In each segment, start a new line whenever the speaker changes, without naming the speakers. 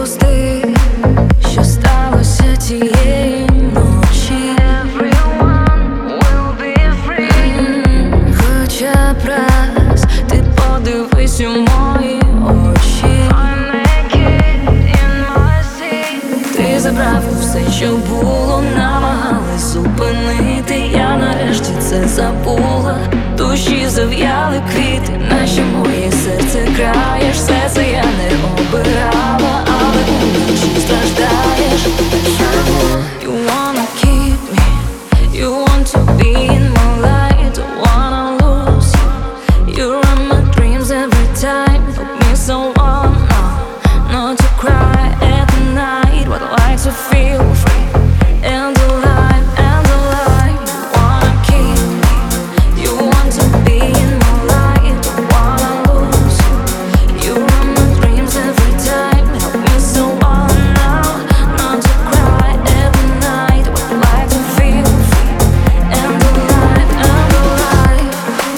Відпусти, що сталося тієї ночі. Everyone will be free. Хоча б раз ти подивись у мої очі. I'm naked in my seat. Ти забрав все, що було, намагались зупинити. Я нарешті це забула. Душі зав'яли квіти, наче моє серце краєш. Все це я не обирала, але вночі страждаєш. You wanna keep me, you want to be in my light. Don't wanna lose you, you run my dreams every time. Help me someone, not to cry at the night, but I like to feel free and alive, and alive. You wanna keep me, you want to be in my light. Don't wanna lose you, you run my dreams every time. Help me someone now, not to cry at the night, but I like to feel free and alive, and alive.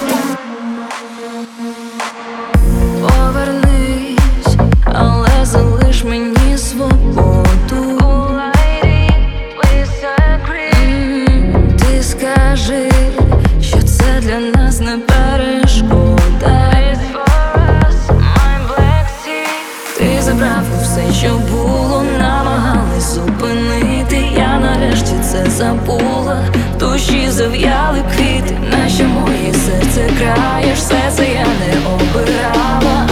Повернись, але залиш мені свободу. Ти скажи, що це для нас не перешкода. Ти забрав все, що було, намагались зупинити. Я нарешті це забула. Душі зав'яли квіти, наче моє серце краєш. Все це я не обирала,